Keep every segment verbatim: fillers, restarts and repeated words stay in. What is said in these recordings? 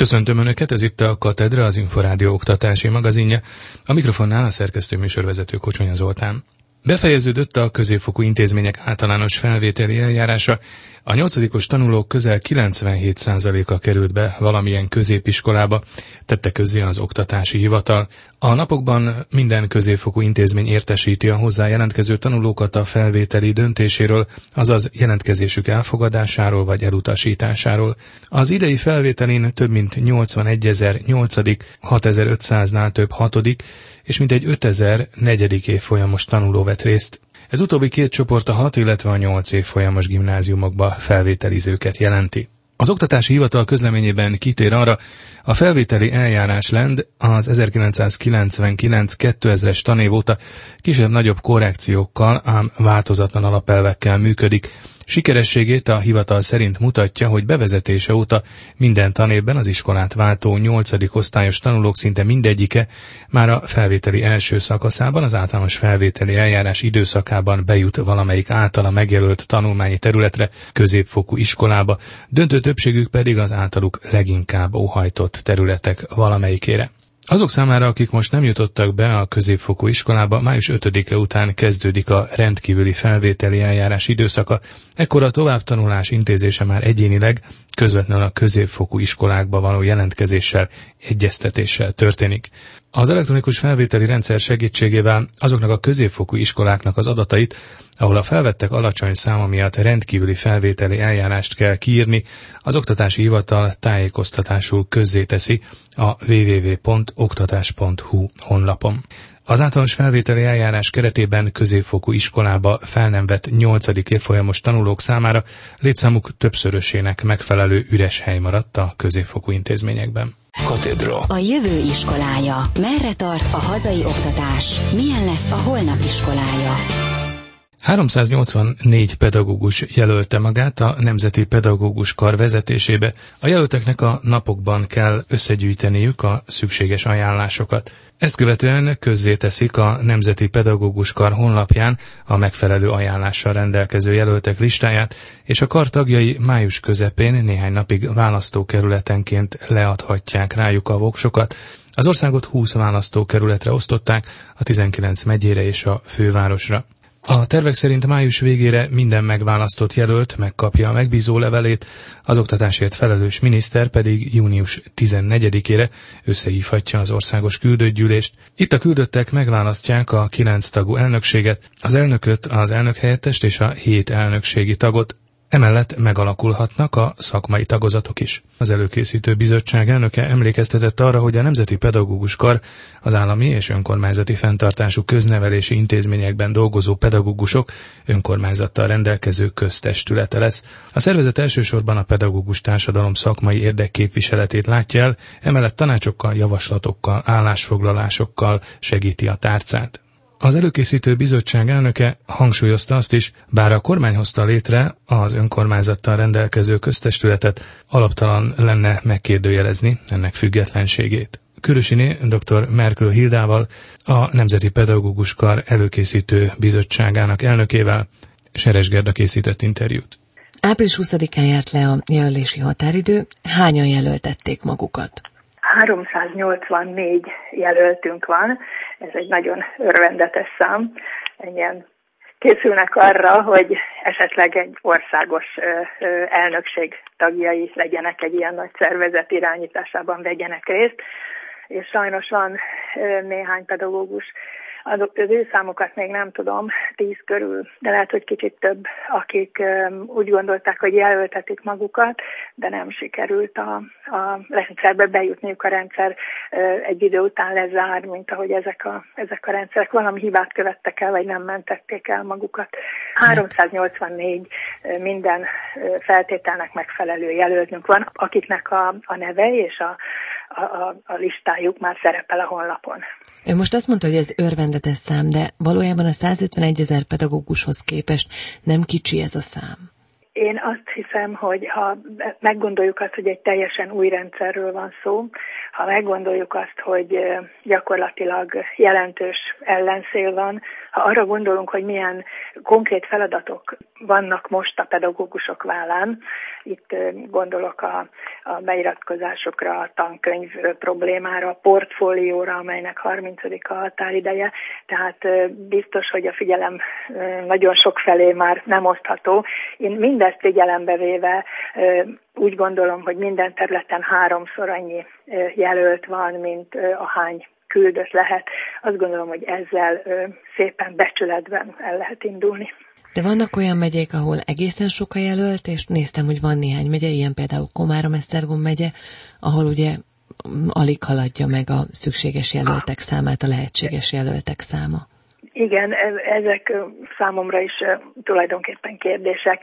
Köszöntöm Önöket, ez itt a Katedra, az Inforádió oktatási magazinja. A mikrofonnál a szerkesztő műsorvezető Kocsonya Zoltán. Befejeződött a középfokú intézmények általános felvételi eljárása. A nyolcadikos tanulók közel kilencvenhét százaléka került be valamilyen középiskolába, tette közzé az oktatási hivatal. A napokban minden középfokú intézmény értesíti a hozzá jelentkező tanulókat a felvételi döntéséről, azaz jelentkezésük elfogadásáról vagy elutasításáról. Az idei felvételin több mint nyolcvanegy-ezer nyolcadik, hatezer-ötszáznál több hatodik és mintegy ötezer negyedik évfolyamos tanuló vett részt. Ez utóbbi két csoport a hat, illetve a nyolc évfolyamos gimnáziumokba felvételizőket jelenti. Az oktatási hivatal közleményében kitér arra, a felvételi eljárás lend az ezerkilencszázkilencvenkilenc-kétezres tanév óta kisebb-nagyobb korrekciókkal, ám változatlan alapelvekkel működik. Sikerességét a hivatal szerint mutatja, hogy bevezetése óta minden tanévben az iskolát váltó nyolcadik osztályos tanulók szinte mindegyike már a felvételi első szakaszában, az általános felvételi eljárás időszakában bejut valamelyik általa megjelölt tanulmányi területre, középfokú iskolába, döntő többségük pedig az általuk leginkább óhajtott területek valamelyikére. Azok számára, akik most nem jutottak be a középfokú iskolába, május ötödike után kezdődik a rendkívüli felvételi eljárás időszaka, ekkor a továbbtanulás intézése már egyénileg, közvetlenül a középfokú iskolákba való jelentkezéssel, egyeztetéssel történik. Az elektronikus felvételi rendszer segítségével azoknak a középfokú iskoláknak az adatait, ahol a felvettek alacsony száma miatt rendkívüli felvételi eljárást kell kiírni, az oktatási hivatal tájékoztatásul közzéteszi a double-u double-u double-u pont oktatás pont hu honlapon. Az általános felvételi eljárás keretében középfokú iskolába fel nem vett nyolcadik évfolyamos tanulók számára létszámuk többszörösének megfelelő üres hely maradt a középfokú intézményekben. Katedra. A jövő iskolája. Merre tart a hazai oktatás? Milyen lesz a holnap iskolája? háromszáznyolcvannégy pedagógus jelölte magát a Nemzeti Pedagógus Kar vezetésébe. A jelölteknek a napokban kell összegyűjteniük a szükséges ajánlásokat. Ezt követően közzéteszik a Nemzeti Pedagógus Kar honlapján a megfelelő ajánlással rendelkező jelöltek listáját, és a kar tagjai május közepén néhány napig választókerületenként leadhatják rájuk a voksokat. Az országot húsz választókerületre osztották, a tizenkilenc megyére és a fővárosra. A tervek szerint május végére minden megválasztott jelölt megkapja a megbízó levelét, az oktatásért felelős miniszter pedig június tizennegyedikére összehívhatja az országos küldöttgyűlést. Itt a küldöttek megválasztják a kilenc tagú elnökséget, az elnököt, az elnökhelyettest és a hét elnökségi tagot. Emellett megalakulhatnak a szakmai tagozatok is. Az előkészítő bizottság elnöke emlékeztetett arra, hogy a Nemzeti Pedagógus Kar az állami és önkormányzati fenntartású köznevelési intézményekben dolgozó pedagógusok önkormányzattal rendelkező köztestülete lesz. A szervezet elsősorban a pedagógus társadalom szakmai érdekképviseletét látja el, emellett tanácsokkal, javaslatokkal, állásfoglalásokkal segíti a tárcát. Az előkészítő bizottság elnöke hangsúlyozta azt is, bár a kormány hozta létre az önkormányzattal rendelkező köztestületet, alaptalan lenne megkérdőjelezni ennek függetlenségét. Körösiné dr. Merkel Hildával, a Nemzeti Pedagógus Kar előkészítő bizottságának elnökével Seres Gerda készített interjút. április huszadikán járt le a jelölési határidő. Hányan jelöltették magukat? háromszáznyolcvannégy jelöltünk van, ez egy nagyon örvendetes szám. Ennyien készülnek arra, hogy esetleg egy országos elnökség tagjai legyenek, egy ilyen nagy szervezet irányításában vegyenek részt, és sajnos van néhány pedagógus, az ő számokat még nem tudom, tíz körül, de lehet, hogy kicsit több, akik um, úgy gondolták, hogy jelöltetik magukat, de nem sikerült a, a rendszerbe bejutniuk. A rendszer uh, egy idő után lezár, mint ahogy ezek a, ezek a rendszerek valami hibát követtek el, vagy nem mentették el magukat. háromszáznyolcvannégy uh, minden uh, feltételnek megfelelő jelöltünk van, akiknek a, a neve és a A, a listájuk már szerepel a honlapon. Ő most azt mondta, hogy ez örvendetes szám, de valójában a százötvenegy-ezer pedagógushoz képest nem kicsi ez a szám. Én azt hiszem, hogy ha meggondoljuk azt, hogy egy teljesen új rendszerről van szó, Ha meggondoljuk azt, hogy gyakorlatilag jelentős ellenszél van, ha arra gondolunk, hogy milyen konkrét feladatok vannak most a pedagógusok vállán, itt gondolok a, a beiratkozásokra, a tankönyv problémára, a portfólióra, amelynek harmincadik a határideje, tehát biztos, hogy a figyelem nagyon sok felé már nem osztható. Én mindezt figyelembe véve úgy gondolom, hogy minden területen háromszor annyi jelölt van, mint ahány küldött lehet. Azt gondolom, hogy ezzel szépen becsületben el lehet indulni. De vannak olyan megyék, ahol egészen sok a jelölt, és néztem, hogy van néhány megye, ilyen például Komárom-Esztergom megye, ahol ugye alig haladja meg a szükséges jelöltek számát, a lehetséges jelöltek száma. Igen, ezek számomra is tulajdonképpen kérdések.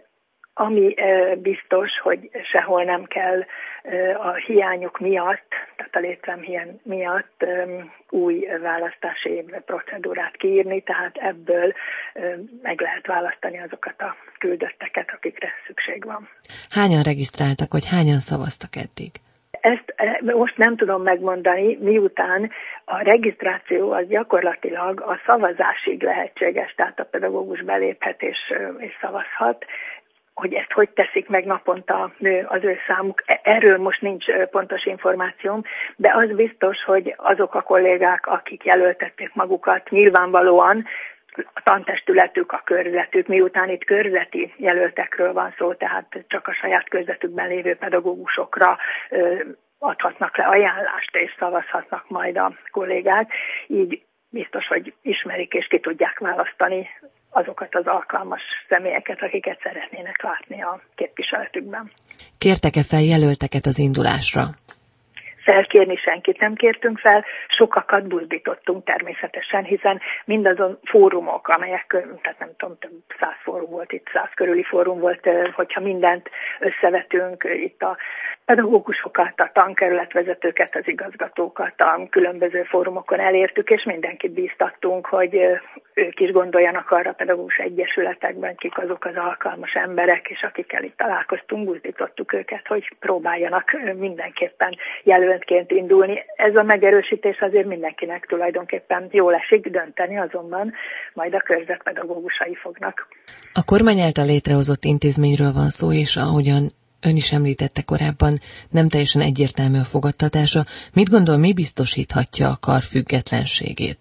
Ami biztos, hogy sehol nem kell a hiányok miatt, tehát a létszámhiány miatt új választási procedúrát kiírni, tehát ebből meg lehet választani azokat a küldötteket, akikre szükség van. Hányan regisztráltak, vagy hányan szavaztak eddig? Ezt most nem tudom megmondani, miután a regisztráció az gyakorlatilag a szavazásig lehetséges, tehát a pedagógus beléphet és, és szavazhat. Hogy ezt hogy teszik meg naponta az ő számuk, erről most nincs pontos információm, de az biztos, hogy azok a kollégák, akik jelöltették magukat, nyilvánvalóan a tantestületük, a körzetük, miután itt körzeti jelöltekről van szó, tehát csak a saját körzetükben lévő pedagógusokra adhatnak le ajánlást, és szavazhatnak majd a kollégák, így biztos, hogy ismerik és ki tudják választani azokat az alkalmas személyeket, akiket szeretnének látni a képviseletükben. Kértek-e fel jelölteket az indulásra? Felkérni senkit nem kértünk fel, sokakat buzdítottunk természetesen, hiszen mindazon fórumok, amelyek, tehát nem tudom, több száz fórum volt, itt száz körüli fórum volt, hogyha mindent összevetünk, itt a pedagógusokat, a tankerületvezetőket, az igazgatókat a különböző fórumokon elértük, és mindenkit bíztattunk, hogy ők is gondoljanak arra a pedagógus egyesületekben, kik azok az alkalmas emberek, és akikkel itt találkoztunk, buzdítottuk őket, hogy próbáljanak mindenképpen jelöltként indulni. Ez a megerősítés azért mindenkinek tulajdonképpen jól esik, dönteni azonban majd a körzet pedagógusai fognak. A kormány által létrehozott intézményről van szó, és ahogyan ön is említette korábban, nem teljesen egyértelmű a fogadtatása. Mit gondol, mi biztosíthatja a kar függetlenségét?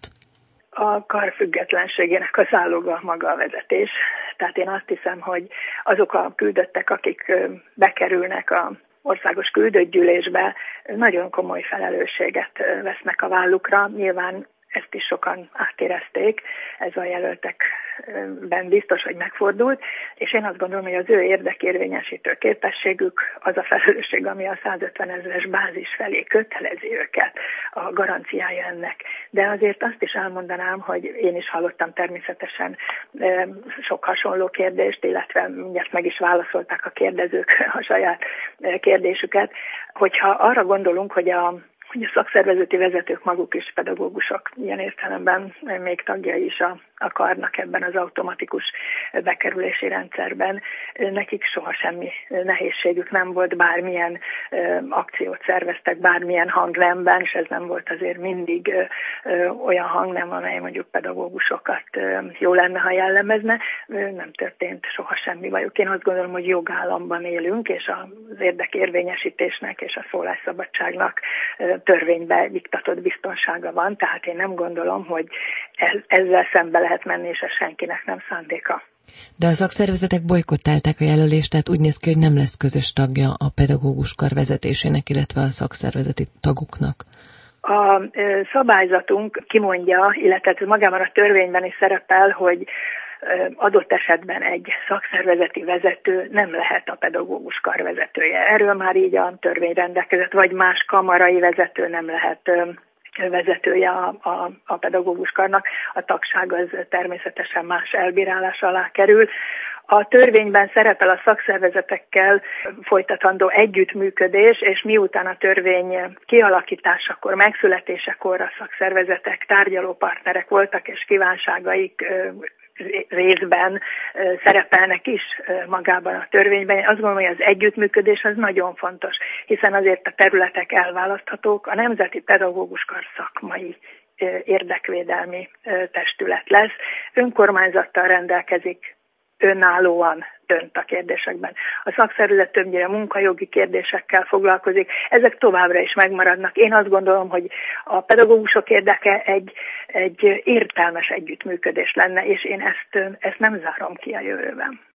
A kar függetlenségének a záloga maga a vezetés. Tehát én azt hiszem, hogy azok a küldöttek, akik bekerülnek a országos küldöttgyűlésbe, nagyon komoly felelősséget vesznek a vállukra. Nyilván ezt is sokan átérezték, ez a jelöltekben biztos, hogy megfordult, és én azt gondolom, hogy az ő érdekérvényesítő képességük az a felelősség, ami a százötven ezres bázis felé kötelezi őket, a garanciája ennek. De azért azt is elmondanám, hogy én is hallottam természetesen sok hasonló kérdést, illetve mindjárt meg is válaszolták a kérdezők a saját kérdésüket, hogyha arra gondolunk, hogy a hogy a szakszervezeti vezetők maguk is pedagógusok, ilyen értelemben még tagjai is a, a karnak ebben az automatikus bekerülési rendszerben. Nekik soha semmi nehézségük nem volt, bármilyen ö, akciót szerveztek, bármilyen hangnemben, és ez nem volt azért mindig ö, ö, olyan hangnem, amely mondjuk pedagógusokat ö, jó lenne, ha jellemezne. Ö, nem történt soha semmi bajuk. Én azt gondolom, hogy jogállamban élünk, és az érdekérvényesítésnek és a szólásszabadságnak ö, törvénybe iktatott biztonsága van, tehát én nem gondolom, hogy ezzel szembe lehet menni, és ez senkinek nem szándéka. De a szakszervezetek bojkottálták a jelölést, tehát úgy néz ki, hogy nem lesz közös tagja a pedagógus kar vezetésének, illetve a szakszervezeti tagoknak. A szabályzatunk kimondja, illetve magában a törvényben is szerepel, hogy adott esetben egy szakszervezeti vezető nem lehet a pedagógus kar vezetője. Erről már így a törvény rendelkezett, vagy más kamarai vezető nem lehet vezetője a, a, a pedagógus karnak. A tagság az természetesen más elbírálás alá kerül. A törvényben szerepel a szakszervezetekkel folytatandó együttműködés, és miután a törvény kialakításakor, megszületésekor a szakszervezetek tárgyalópartnerek voltak, és kívánságaik részben szerepelnek is magában a törvényben. Én azt gondolom, hogy az együttműködés az nagyon fontos, hiszen azért a területek elválaszthatók, a Nemzeti Pedagógus Kar szakmai érdekvédelmi testület lesz, önkormányzattal rendelkezik, önállóan dönt a kérdésekben. A szakszervezet többnyire munkajogi kérdésekkel foglalkozik, ezek továbbra is megmaradnak. Én azt gondolom, hogy a pedagógusok érdeke egy, egy értelmes együttműködés lenne, és én ezt, ezt nem zárom ki a jövőben.